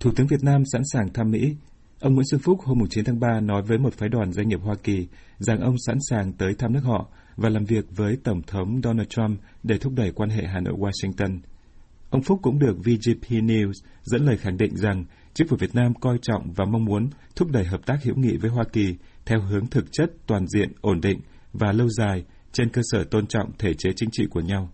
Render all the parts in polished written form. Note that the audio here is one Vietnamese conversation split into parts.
Thủ tướng Việt Nam sẵn sàng thăm Mỹ. Ông Nguyễn Xuân Phúc hôm 9 tháng 3 nói với một phái đoàn doanh nghiệp Hoa Kỳ rằng ông sẵn sàng tới thăm nước họ và làm việc với Tổng thống Donald Trump để thúc đẩy quan hệ Hà Nội-Washington. Ông Phúc cũng được VGP News dẫn lời khẳng định rằng chính phủ Việt Nam coi trọng và mong muốn thúc đẩy hợp tác hữu nghị với Hoa Kỳ theo hướng thực chất, toàn diện, ổn định và lâu dài trên cơ sở tôn trọng thể chế chính trị của nhau.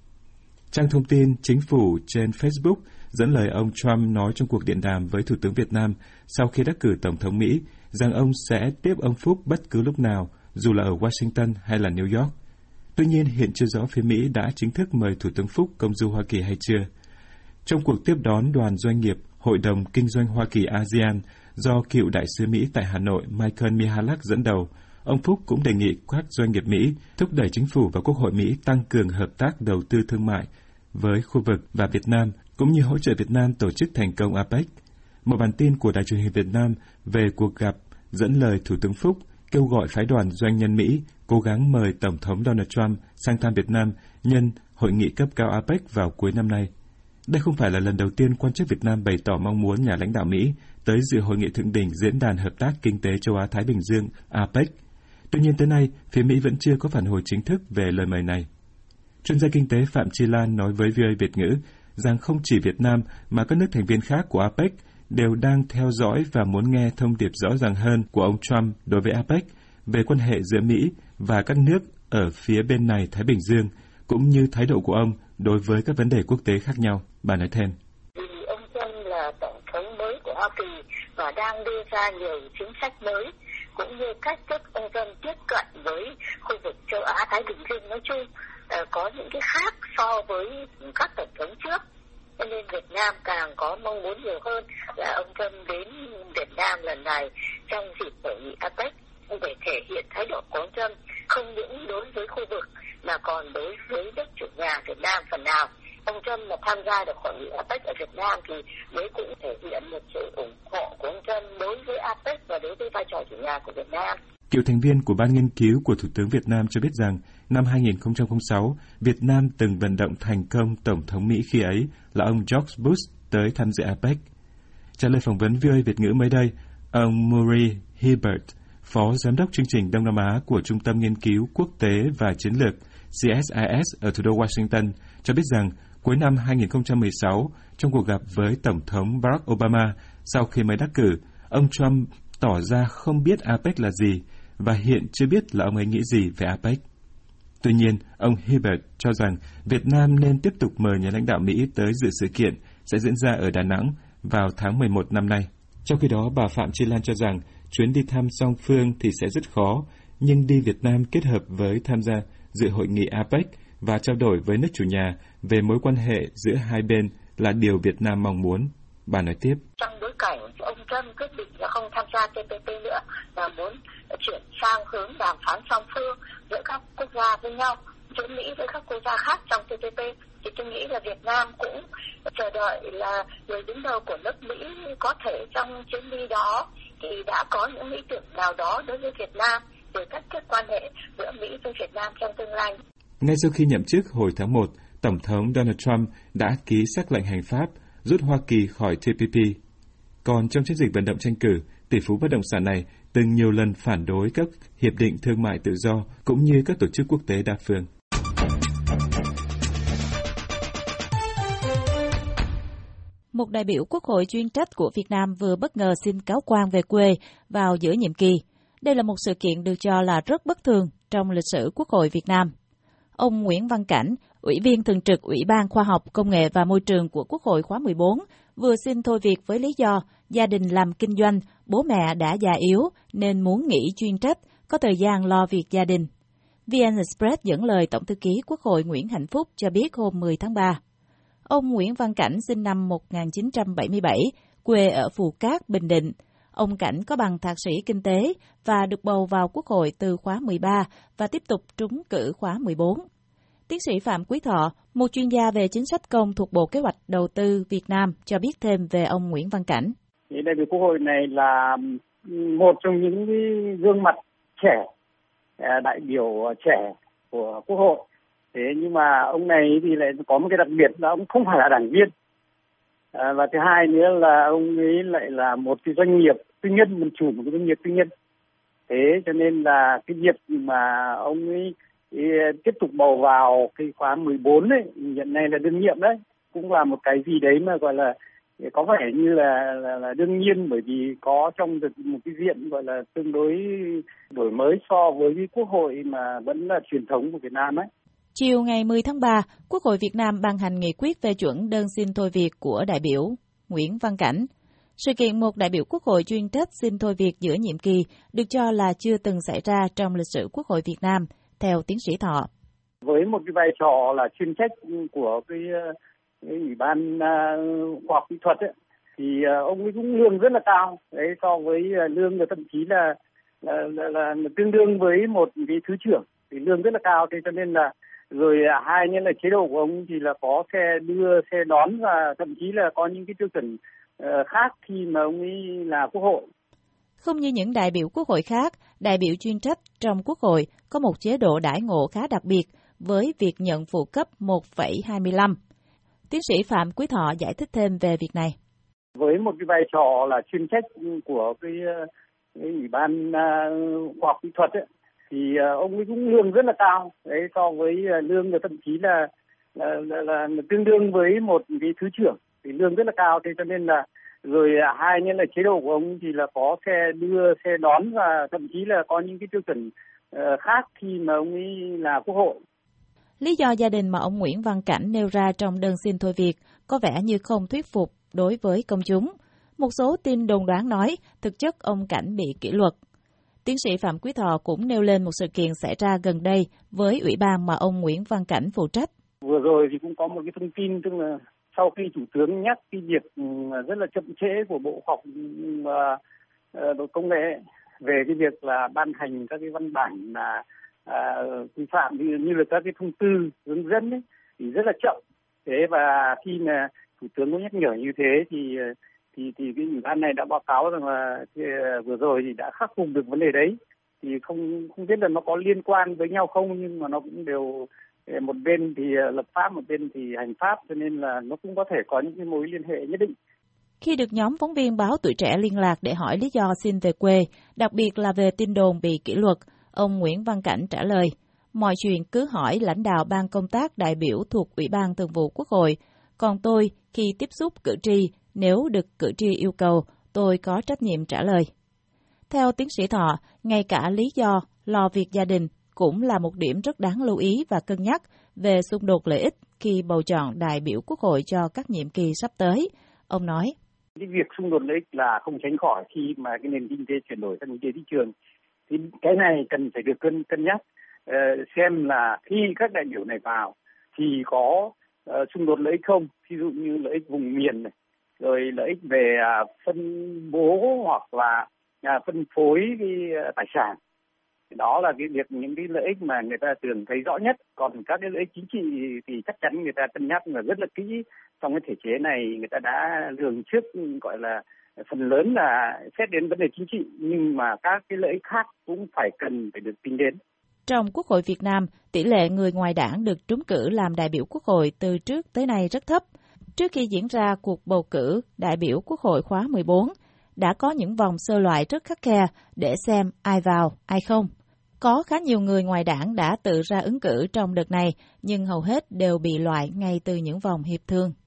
Trang thông tin chính phủ trên Facebook dẫn lời ông Trump nói trong cuộc điện đàm với Thủ tướng Việt Nam sau khi đắc cử Tổng thống Mỹ rằng ông sẽ tiếp ông Phúc bất cứ lúc nào, dù là ở Washington hay là New York. Tuy nhiên, hiện chưa rõ phía Mỹ đã chính thức mời Thủ tướng Phúc công du Hoa Kỳ hay chưa. Trong cuộc tiếp đón đoàn doanh nghiệp Hội đồng Kinh doanh Hoa Kỳ ASEAN do cựu đại sứ Mỹ tại Hà Nội Michael Michalak dẫn đầu, ông Phúc cũng đề nghị các doanh nghiệp Mỹ thúc đẩy chính phủ và Quốc hội Mỹ tăng cường hợp tác đầu tư thương mại với khu vực và Việt Nam, cũng như hỗ trợ Việt Nam tổ chức thành công APEC. Một bản tin của Đài truyền hình Việt Nam về cuộc gặp dẫn lời Thủ tướng Phúc kêu gọi phái đoàn doanh nhân Mỹ cố gắng mời Tổng thống Donald Trump sang thăm Việt Nam nhân hội nghị cấp cao APEC vào cuối năm nay. Đây không phải là lần đầu tiên quan chức Việt Nam bày tỏ mong muốn nhà lãnh đạo Mỹ tới dự hội nghị thượng đỉnh Diễn đàn Hợp tác Kinh tế Châu Á-Thái Bình Dương APEC. Tuy nhiên tới nay, phía Mỹ vẫn chưa có phản hồi chính thức về lời mời này. Chuyên gia kinh tế Phạm Chi Lan nói với VOA Việt ngữ rằng không chỉ Việt Nam mà các nước thành viên khác của APEC đều đang theo dõi và muốn nghe thông điệp rõ ràng hơn của ông Trump đối với APEC về quan hệ giữa Mỹ và các nước ở phía bên này Thái Bình Dương, cũng như thái độ của ông đối với các vấn đề quốc tế khác nhau. Bà nói thêm. Vì ông Trump là tổng thống mới của Hoa Kỳ và đang đưa ra nhiều chính sách mới, cũng như cách thức ông Trump tiếp cận với khu vực châu Á Thái Bình Dương nói chung có những cái khác so với các tổng thống trước. Cho nên Việt Nam càng có mong muốn nhiều hơn là ông Trump đến Việt Nam lần này trong dịp hội nghị APEC để thể hiện thái độ của ông Trump không những đối với khu vực mà còn đối với nước chủ nhà Việt Nam phần nào. Ông Trump mà tham gia được hội nghị APEC ở Việt Nam thì đấy cũng thể hiện một sự ủng hộ của ông Trump đối với APEC và đối với vai trò chủ nhà của Việt Nam. Cựu thành viên của Ban nghiên cứu của Thủ tướng Việt Nam cho biết rằng năm 2006, Việt Nam từng vận động thành công Tổng thống Mỹ khi ấy là ông George Bush tới tham dự APEC. Trả lời phỏng vấn VOA Việt ngữ mới đây, ông Murray Hibbert, Phó Giám đốc chương trình Đông Nam Á của Trung tâm Nghiên cứu Quốc tế và Chiến lược CSIS ở thủ đô Washington, cho biết rằng cuối năm 2016, trong cuộc gặp với Tổng thống Barack Obama sau khi mới đắc cử, ông Trump tỏ ra không biết APEC là gì và hiện chưa biết là ông ấy nghĩ gì về APEC. Tuy nhiên, ông Hibbert cho rằng Việt Nam nên tiếp tục mời nhà lãnh đạo Mỹ tới dự sự kiện sẽ diễn ra ở Đà Nẵng vào tháng 11 năm nay. Trong khi đó, bà Phạm Chi Lan cho rằng chuyến đi thăm song phương thì sẽ rất khó, nhưng đi Việt Nam kết hợp với tham gia dự hội nghị APEC và trao đổi với nước chủ nhà về mối quan hệ giữa hai bên là điều Việt Nam mong muốn. Bà nói tiếp. Trong bối cảnh ông Trump quyết định là không tham gia TPP nữa và muốn chuyển sang hướng đàm phán song phương giữa các quốc gia với nhau, giữa Mỹ với các quốc gia khác trong TPP, thì tôi nghĩ là Việt Nam cũng chờ đợi là người đứng đầu của nước Mỹ có thể trong chuyến đi đó thì đã có những ý tưởng nào đó đối với Việt Nam về cách thức quan hệ giữa Mỹ với Việt Nam trong tương lai. Ngay sau khi nhậm chức hồi tháng 1, Tổng thống Donald Trump đã ký sắc lệnh hành pháp rút Hoa Kỳ khỏi TPP. Còn trong chiến dịch vận động tranh cử, tỷ phú bất động sản này từng nhiều lần phản đối các hiệp định thương mại tự do cũng như các tổ chức quốc tế đa phương. Một đại biểu Quốc hội chuyên trách của Việt Nam vừa bất ngờ xin cáo quan về quê vào giữa nhiệm kỳ. Đây là một sự kiện được cho là rất bất thường trong lịch sử Quốc hội Việt Nam. Ông Nguyễn Văn Cảnh, Ủy viên Thường trực Ủy ban Khoa học, Công nghệ và Môi trường của Quốc hội khóa 14, vừa xin thôi việc với lý do gia đình làm kinh doanh, bố mẹ đã già yếu nên muốn nghỉ chuyên trách, có thời gian lo việc gia đình. VN Express dẫn lời Tổng thư ký Quốc hội Nguyễn Hạnh Phúc cho biết hôm 10 tháng 3. Ông Nguyễn Văn Cảnh sinh năm 1977, quê ở Phù Cát, Bình Định. Ông Cảnh có bằng thạc sĩ kinh tế và được bầu vào Quốc hội từ khóa 13 và tiếp tục trúng cử khóa 14. Tiến sĩ Phạm Quý Thọ, một chuyên gia về chính sách công thuộc Bộ Kế hoạch Đầu tư Việt Nam, cho biết thêm về ông Nguyễn Văn Cảnh. Đại biểu Quốc hội này là một trong những gương mặt trẻ, đại biểu trẻ của Quốc hội. Thế nhưng mà ông này thì lại có một cái đặc biệt là ông không phải là đảng viên. Và thứ hai nữa là ông ấy lại là một cái doanh nghiệp tư nhân, một chủ một cái doanh nghiệp tư nhân. Thế cho nên là cái việc mà ông ấy tiếp tục bầu vào cái khóa 14 ấy, hiện nay là đương nhiệm đấy, cũng là một cái gì đấy mà gọi là có vẻ như là đương nhiên, bởi vì có trong một cái diện gọi là tương đối đổi mới so với cái quốc hội mà vẫn là truyền thống của Việt Nam ấy. Chiều ngày 10 tháng 3, Quốc hội Việt Nam ban hành nghị quyết phê chuẩn đơn xin thôi việc của đại biểu Nguyễn Văn Cảnh. Sự kiện một đại biểu Quốc hội chuyên trách xin thôi việc giữa nhiệm kỳ được cho là chưa từng xảy ra trong lịch sử Quốc hội Việt Nam, theo tiến sĩ Thọ. Với một cái vai trò là chuyên trách của cái Ủy ban khoa học kỹ thuật ấy, thì ông ấy cũng lương rất là cao, đấy, so với lương và thậm chí là tương đương với một cái thứ trưởng thì lương rất là cao. Thế cho nên là rồi hai nữa là chế độ của ông thì là có xe đưa, xe đón và thậm chí là có những cái tiêu chuẩn khác khi mà ông ấy là Quốc hội. Không như những đại biểu Quốc hội khác, đại biểu chuyên trách trong Quốc hội có một chế độ đãi ngộ khá đặc biệt với việc nhận phụ cấp 1,25. Tiến sĩ Phạm Quý Thọ giải thích thêm về việc này. Với một cái vai trò là chuyên trách của cái Ủy ban khoa học kỹ thuật ấy, thì ông ấy cũng lương rất là cao, đấy, so với lương và thậm chí là tương đương với một cái thứ trưởng thì lương rất là cao. Thế cho nên là rồi hai nữa là chế độ của ông thì là có xe đưa, xe đón và thậm chí là có những cái tiêu chuẩn khác khi mà ông ấy là Quốc hội. Lý do gia đình mà ông Nguyễn Văn Cảnh nêu ra trong đơn xin thôi việc có vẻ như không thuyết phục đối với công chúng. Một số tin đồn đoán nói thực chất ông Cảnh bị kỷ luật. Tiến sĩ Phạm Quý Thọ cũng nêu lên một sự kiện xảy ra gần đây với ủy ban mà ông Nguyễn Văn Cảnh phụ trách. Vừa rồi thì cũng có một cái thông tin, tức là sau khi Thủ tướng nhắc cái việc rất là chậm trễ của Bộ Khoa học và Công nghệ về cái việc là ban hành các cái văn bản là quy phạm như là các cái thông tư hướng dẫn ấy, thì rất là chậm. Thế và khi mà Thủ tướng có nhắc nhở như thế thì cái ủy ban này đã báo cáo rằng là vừa rồi thì đã khắc phục được vấn đề đấy. Thì không biết là nó có liên quan với nhau không, nhưng mà nó cũng đều, một bên thì lập pháp, một bên thì hành pháp, cho nên là nó cũng có thể có những cái mối liên hệ nhất định. Khi được nhóm phóng viên báo Tuổi Trẻ liên lạc để hỏi lý do xin về quê, đặc biệt là về tin đồn bị kỷ luật, ông Nguyễn Văn Cảnh trả lời, mọi chuyện cứ hỏi lãnh đạo ban công tác đại biểu thuộc Ủy ban Thường vụ Quốc hội, còn tôi khi tiếp xúc cử tri, nếu được cử tri yêu cầu, tôi có trách nhiệm trả lời. Theo tiến sĩ Thọ, ngay cả lý do lo việc gia đình cũng là một điểm rất đáng lưu ý và cân nhắc về xung đột lợi ích khi bầu chọn đại biểu Quốc hội cho các nhiệm kỳ sắp tới. Ông nói, cái việc xung đột lợi ích là không tránh khỏi khi mà cái nền kinh tế chuyển đổi sang kinh tế thị trường. Thì cái này cần phải được cân nhắc, xem là khi các đại biểu này vào thì có xung đột lợi ích không, ví dụ như lợi ích vùng miền này, rồi lợi ích về phân bố hoặc là phân phối cái tài sản. Đó là cái việc, những cái lợi ích mà người ta thường thấy rõ nhất. Còn các cái lợi ích chính trị thì chắc chắn người ta cân nhắc và rất là kỹ. Trong cái thể chế này người ta đã lường trước, gọi là phần lớn là xét đến vấn đề chính trị, nhưng mà các cái lợi ích khác cũng phải được tính đến. Trong Quốc hội Việt Nam, tỷ lệ người ngoài đảng được trúng cử làm đại biểu Quốc hội từ trước tới nay rất thấp. Trước khi diễn ra cuộc bầu cử đại biểu Quốc hội khóa 14, đã có những vòng sơ loại rất khắt khe để xem ai vào, ai không. Có khá nhiều người ngoài đảng đã tự ra ứng cử trong đợt này, nhưng hầu hết đều bị loại ngay từ những vòng hiệp thương.